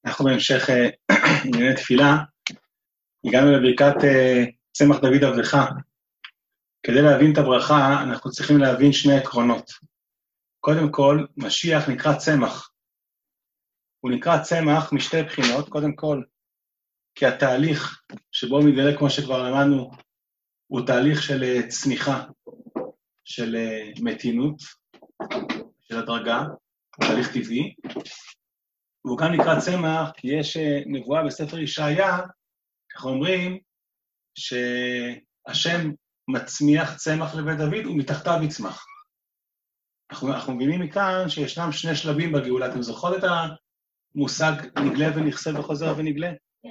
אנחנו בהמשך ענייני תפילה, הגענו לברכת צמח דוד עבדך. כדי להבין את הברכה, אנחנו צריכים להבין שני עקרונות. קודם כל, משיח נקרא צמח. הוא נקרא צמח משתי בחינות, קודם כל, כי התהליך שבו הוא מתגלה, כמו שכבר למדנו, הוא תהליך של צמיחה, של מתינות, של הדרגה, הוא תהליך טבעי. והוא גם נקרא צמח, כי יש נבואה בספר ישעיה, אנחנו אומרים שהשם מצמיח צמח לבית דוד ומתחתיו יצמח. אנחנו מבינים מכאן שישנם שני שלבים בגאולה. אתם זוכרות את המושג נגלה ונכסה וחוזר ונגלה?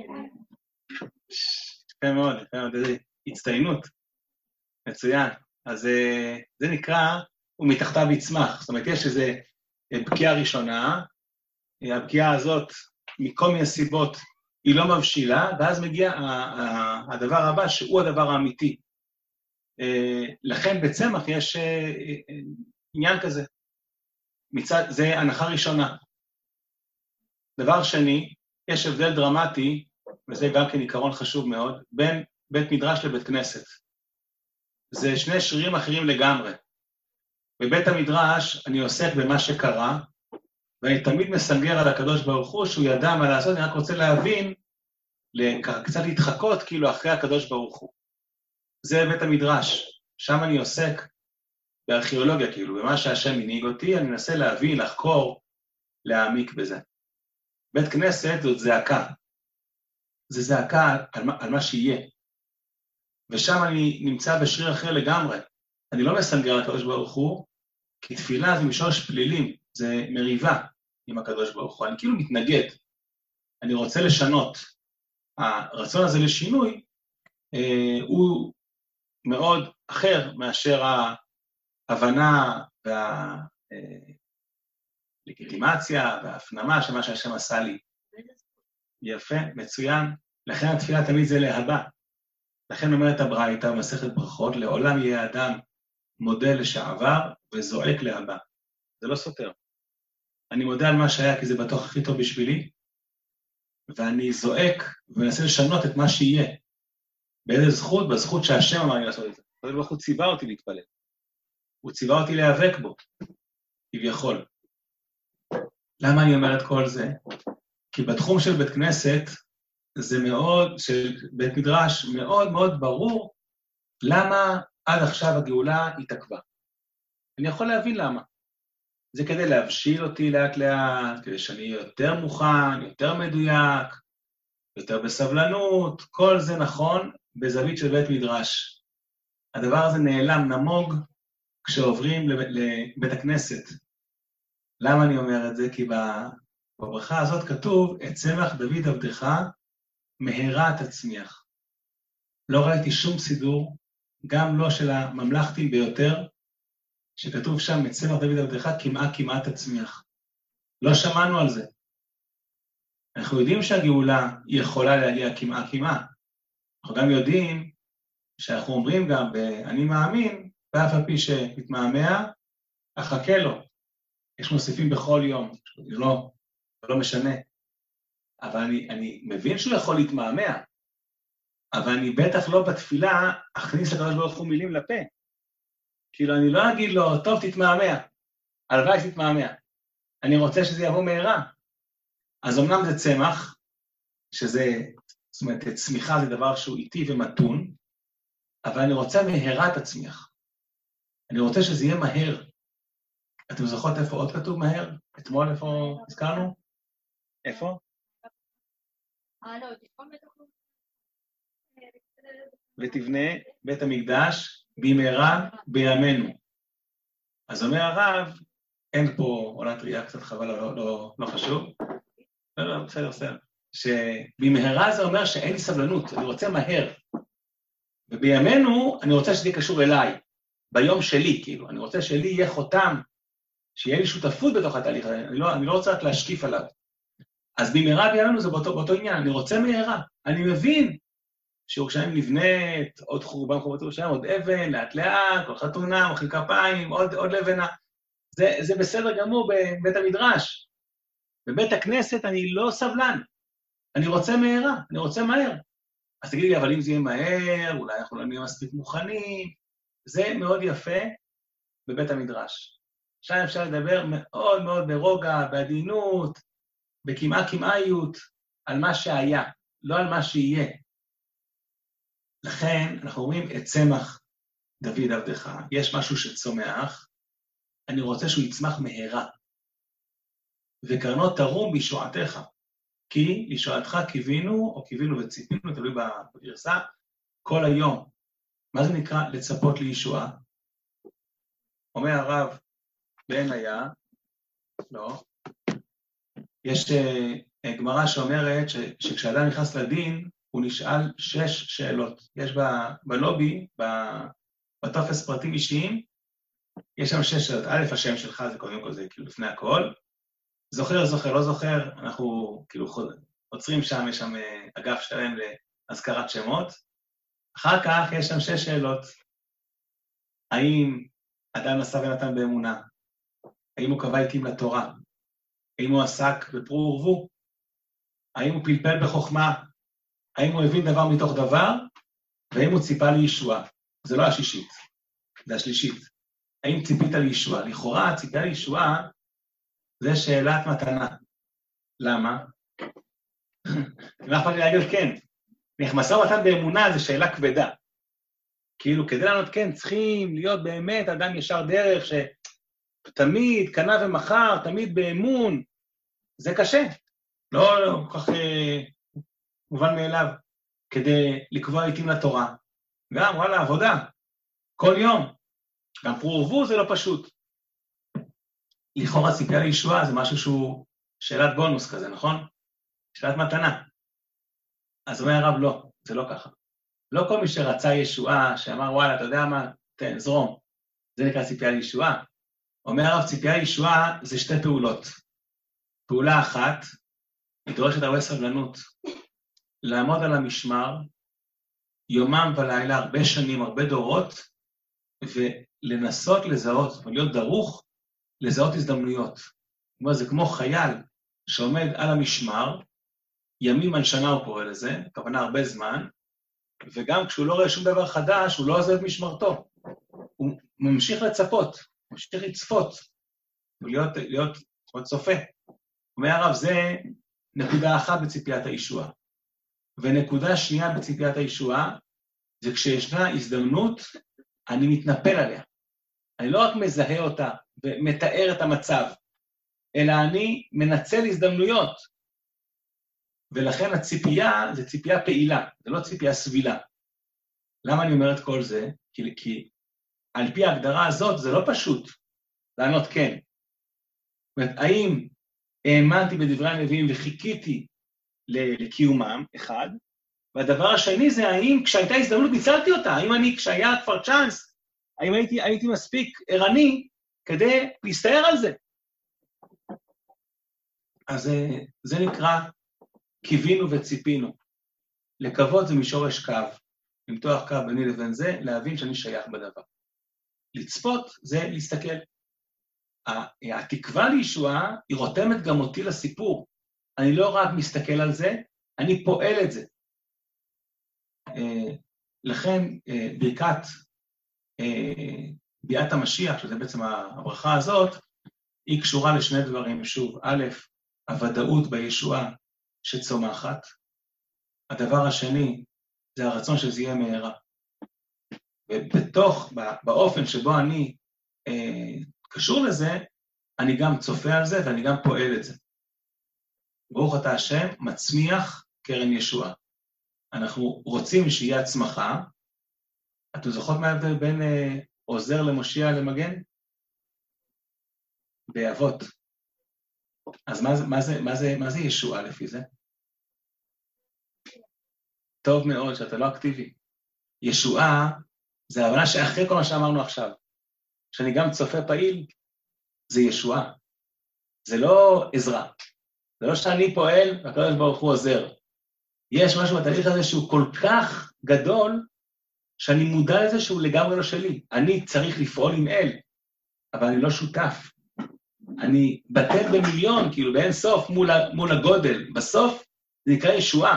יפה מאוד, איזה הצטיינות. מצוין. אז זה נקרא ומתחתיו יצמח. זאת אומרת, יש איזו בקיעה ראשונה, הפגיעה הזאת, מכל מיני סיבות, היא לא מבשילה, ואז מגיע הדבר הבא, שהוא הדבר האמיתי. לכן בצמח יש עניין כזה. זה הנחה ראשונה. דבר שני, יש הבדל דרמטי, וזה גם כן עיקרון חשוב מאוד, בין בית מדרש לבית כנסת. זה שני שרירים אחרים לגמרי. בבית המדרש אני עוסק במה שקרה, ואני תמיד מסנגר על הקדוש ברוך הוא, שהוא ידע מה לעשות, אני רק רוצה להבין, קצת להתחקות כאילו אחרי הקדוש ברוך הוא. זה בית המדרש, שם אני עוסק בארכיאולוגיה כאילו, במה שהשם הנהיג אותי, אני מנסה להבין, לחקור, להעמיק בזה. בית כנסת זאת זעקה. זה זעקה על מה שיהיה. ושם אני נמצא בשריר אחר לגמרי. אני לא מסנגר על הקדוש ברוך הוא, כי תפילה זה משורש פלילים, זה מריבה עם הקדוש ברוך הוא. אני כאילו מתנגד, אני רוצה לשנות. הרצון הזה לשינוי הוא מאוד אחר מאשר ההבנה והלגיטימציה וההפנמה של מה שהשם עשה לי. יפה, מצוין. לכן התפילה תמיד זה להבא. לכן אומרת הברייתא במסכת ברכות, לעולם יהיה אדם מודה לשעבר וזועק להבא. זה לא סותר. אני מודה על מה שהיה כי זה בטוח הכי טוב בשבילי, ואני זועק ומנסה לשנות את מה שיהיה. באיזה זכות? בזכות שהשם אמר לי לעשות את זה. הקדוש ברוך הוא ציווה אותי להתפלל. הוא ציווה אותי להיאבק בו, כביכול. למה אני אומר את כל זה? כי בתחום של בית כנסת, זה מאוד, של בית מדרש, מאוד מאוד ברור למה עד עכשיו הגאולה התעכבה. אני יכול להבין למה. זה כדי להבשיל אותי לאט לאט, כדי שאני אהיה יותר מוכן, יותר מדויק, יותר בסבלנות, כל זה נכון בזווית של בית מדרש. הדבר הזה נעלם נמוג כשעוברים לבית הכנסת. למה אני אומר את זה? כי בברכה הזאת כתוב, את צמח דוד עבדך מהרה תצמיח. לא ראיתי שום סידור, גם לא של הממלכתים ביותר, שכתוב שם, את צמח דוד עבדך כמעט תצמיח. לא שמענו על זה. אנחנו יודעים שהגאולה היא יכולה להגיע כמעט. אנחנו גם יודעים שאנחנו אומרים גם, אני מאמין, ואף על פי שמתמהמה, אחכה לו. יש מוסיפים בכל יום, זה לא משנה. אבל אני מבין שהוא יכול להתמהמה, אבל אני בטח לא בתפילה אכניס לקדוש ברוך הוא מילים לפה. כאילו אני לא אגיד לו, טוב תתמהמה, הלוואי שתתמהמה. אני רוצה שזה יבוא מהרה. אז אמנם זה צמח, שזה, זאת אומרת, צמיחה זה דבר שהוא איטי ומתון, אבל אני רוצה מהרה תצמיח. אני רוצה שזה יהיה מהר. אתם זוכרות איפה עוד כתוב מהר? אתמול איפה הזכרנו? איפה? ותבנה בית המקדש במהרה בימינו. אז אומר הרב, אין פה עולת ראייה קצת חבל, לא חשוב. לא, בסדר. שבמהרה זה אומר שאין לי סבלנות, אני רוצה מהר. ובימינו אני רוצה שזה יהיה קשור אליי, ביום שלי, כאילו. אני רוצה שלי יהיה חותם, שיהיה לי שותפות בתוך התהליך. אני לא רוצה רק להשקיף עליו. אז במהרה בימינו זה באותו עניין, אני רוצה מהרה. אני מבין שירושלים נבנית, עוד חורבן חורבת ירושלים, עוד אבן, לאט לאט, עוד חתונה, אוכל כפיים, עוד לבנה. זה בסדר גמור בבית המדרש. בבית הכנסת אני לא סבלן, אני רוצה מהרה, אני רוצה מהר. אז תגיד לי, אבל אם זה יהיה מהר, אולי אנחנו לא נהיה מספיק מוכנים, זה מאוד יפה בבית המדרש. שם אפשר לדבר מאוד מאוד ברוגע, בעדינות, בקמעה-קמעיות, על מה שהיה, לא על מה שיהיה. לכן אנחנו אומרים, את צמח דוד עבדך, יש משהו שצומח, אני רוצה שהוא יצמח מהרה. וקרנות תרום בישועתך, כי ישועתך קיווינו, או קיווינו וציפינו, תלוי בגרסה, כל היום. מה זה נקרא לצפות לישועה? אומר הרב בעניה, לא, יש גמרא שאומרת שכשאדם נכנס לדין, הוא נשאל 6 שאלות. יש בלובי, בטופס פרטים אישיים, יש שם 6 שאלות. א', השם שלך זה קודם כל, זה כאילו לפני הכל. זוכר, זוכר, לא זוכר, אנחנו כאילו עוצרים שם, יש שם אגף שלם להזכרת שמות. אחר כך יש שם 6 שאלות. האם אדם נשא ונתן באמונה? האם הוא קבע עתים לתורה? האם הוא עסק בפרו ורבו? האם הוא פלפל בחוכמה? האם הוא הבין דבר מתוך דבר? והאם הוא ציפה לישועה? זה לא השישית, זה השלישית. האם ציפית לישועה? לכאורה, ציפייה לישועה זה שאלת מתנה. למה? מה אכפת לי להגיד כן? משא ומתן באמונה זה שאלה כבדה. כאילו, כדי לענות כן, צריכים להיות באמת אדם ישר דרך שתמיד קנה ומחר, תמיד באמון. זה קשה. לא כל כך מובן מאליו. כדי לקבוע עתים לתורה. גם, וואלה, עבודה. כל יום. גם פרו ורבו זה לא פשוט. לכאורה ציפייה לישועה זה משהו שהוא שאלת בונוס כזה, נכון? שאלת מתנה. אז אומר הרב, לא, זה לא ככה. לא כל מי שרצה ישועה, שאמר, וואלה, אתה יודע מה? תן, זרום. זה נקרא ציפייה לישועה. אומר הרב, ציפייה לישועה זה 2 פעולות. פעולה אחת, היא דורשת הרבה סבלנות. לעמוד על המשמר, יומם ולילה, הרבה שנים, הרבה דורות, ולנסות לזהות, ולהיות דרוך, לזהות הזדמנויות. זאת אומרת, זה כמו חייל שעומד על המשמר, ימים על שנה הוא קורא לזה, הכוונה הרבה זמן, וגם כשהוא לא רואה שום דבר חדש, הוא לא עוזב משמרתו. הוא ממשיך לצפות, ממשיך לצפות, ולהיות צופה. אומר הרב, זה נקודה אחת בציפיית הישועה. ונקודה שנייה בציפיית הישועה, זה כשישנה הזדמנות, אני מתנפל עליה. אני לא רק מזהה אותה ומתאר את המצב, אלא אני מנצל הזדמנויות. ולכן הציפייה זה ציפייה פעילה, זה לא ציפייה סבילה. למה אני אומר את כל זה? כי על פי ההגדרה הזאת זה לא פשוט לענות כן. זאת אומרת, האם האמנתי בדברי הנביאים וחיכיתי לקיומם, אחד, והדבר השני זה האם כשהייתה הזדמנות ניצלתי אותה, האם אני כשהיה כבר צ'אנס, האם הייתי מספיק ערני כדי להסתער על זה. אז זה נקרא קיווינו וציפינו. לקוות זה משורש קו, למתוח קו ביני לבין זה, להבין שאני שייך בדבר. לצפות זה להסתכל. התקווה לישועה היא רותמת גם אותי לסיפור. אני לא רק מסתכל על זה, אני פועל את זה. לכן ברכת ביאת המשיח, שזה בעצם הברכה הזאת, היא קשורה לשני דברים. שוב, א', הוודאות בישועה שצומחת. הדבר השני, זה הרצון שזה יהיה מהרה. ובתוך, באופן שבו אני קשור לזה, אני גם צופה על זה ואני גם פועל את זה. ברוך אתה השם, מצמיח קרן ישועה. אנחנו רוצים שיהיה הצמחה. אתם זוכרות מה ההבדל בין עוזר למושיע למגן? באבות. אז מה זה ישועה לפי זה? טוב מאוד שאתה לא אקטיבי. ישועה זה ההבנה שאחרי כל מה שאמרנו עכשיו, שאני גם צופה פעיל, זה ישועה. זה לא עזרה. זה לא שאני פועל, והקדוש ברוך הוא עוזר. יש משהו בתהליך הזה שהוא כל כך גדול, שאני מודע לזה שהוא לגמרי לא שלי. אני צריך לפעול עם אל, אבל אני לא שותף. אני בטל במיליון, כאילו באין סוף מול הגודל. בסוף זה נקרא ישועה.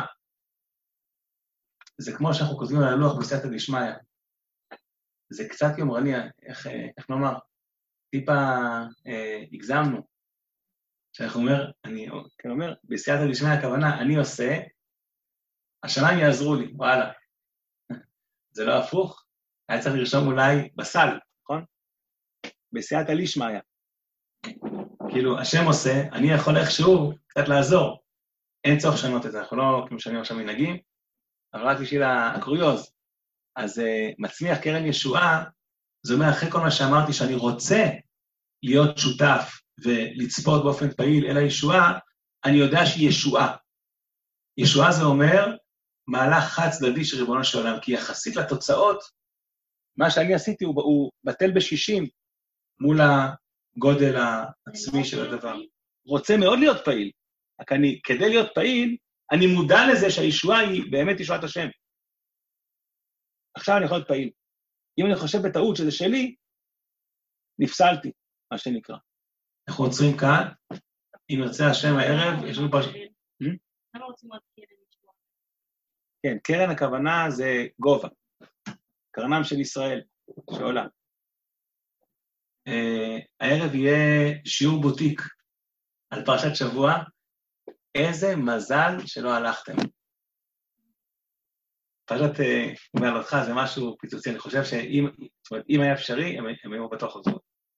זה כמו שאנחנו כותבים על הלוח בסייעתא דשמיא. זה קצת יומרני, איך נאמר? טיפה הגזמנו. שאנחנו אומר, בסייעתא דשמיא הכוונה, אני עושה, השמיים יעזרו לי, וואלה. זה לא הפוך, היה צריך לרשום אולי בסל, נכון? בסייעתא דשמיא. כאילו, השם עושה, אני יכול איכשהו קצת לעזור. אין צורך לשנות את זה, אנחנו לא כאילו משנים עכשיו מנהגים, אבל רק בשביל הקוריוז. אז מצמיח קרן ישועה, זה אומר, אחרי כל מה שאמרתי, שאני רוצה להיות שותף ולצפות באופן פעיל אל הישועה, אני יודע שהיא ישועה. ישועה זה אומר, מהלך חד צדדי של ריבונו של עולם, כי יחסית לתוצאות, מה שאני עשיתי הוא בטל ב-60 מול הגודל העצמי של הדבר. רוצה מאוד להיות פעיל, רק כדי להיות פעיל, אני מודע לזה שהישועה היא באמת ישועת השם. עכשיו אני יכול להיות פעיל. אם אני חושב בטעות שזה שלי, נפסלתי, מה שנקרא. אנחנו עוצרים כאן, אם ירצה השם הערב, יש לנו פה... למה רוצים עוד קרן ישועה? כן, קרן הכוונה זה גובה. קרנם של ישראל, שעולה. הערב יהיה שיעור בוטיק על פרשת שבוע, איזה מזל שלא הלכתם. פרשת מעלותך זה משהו פיצוצי, אני חושב שאם היה אפשרי, הם היו בטוח עוזרות.